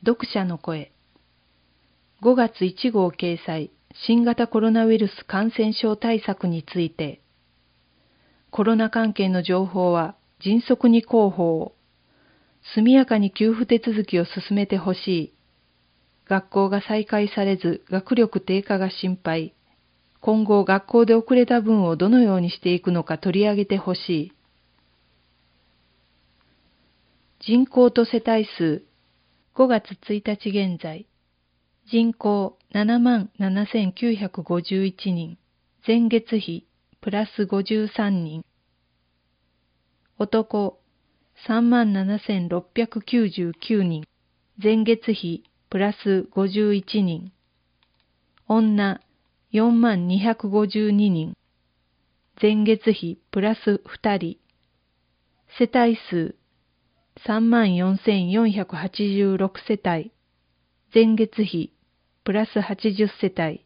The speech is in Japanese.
読者の声。5月1号掲載、新型コロナウイルス感染症対策について。コロナ関係の情報は迅速に広報を。速やかに給付手続きを進めてほしい。学校が再開されず学力低下が心配。今後学校で遅れた分をどのようにしていくのか取り上げてほしい。人口と世帯数。5月1日現在。人口77,951人。前月比プラス53人。男37,699人。前月比プラス51人。女42,252人。前月比プラス2人。世帯数34,486世帯。前月比プラス80世帯。